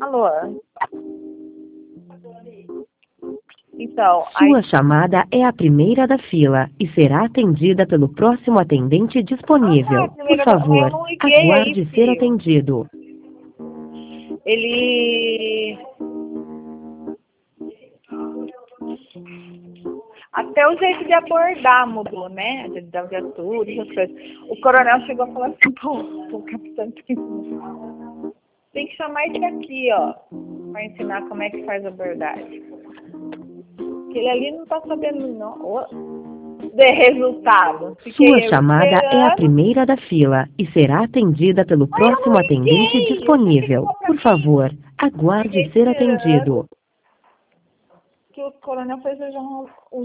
Alô? Então, Sua chamada é a primeira da fila e será atendida pelo próximo atendente disponível. Por favor, eu não liguei aí, aguarde ser filho. atendido. Ele... Até o jeito de abordar mudou, né? De dar viatura, essas coisas. O coronel chegou a falar assim, pô, capitão, tem que chamar esse aqui, ó, pra ensinar como é que faz a abordagem. Porque ele ali não tá sabendo, não. De resultado. Sua Fiquei eu chamada é a esperando. primeira da fila e será atendida pelo Mas eu próximo não atendente liguei. Você que disponível. ligou pra Por mim. favor, aguarde Fiquei ser esperando atendido. que o coronel fez um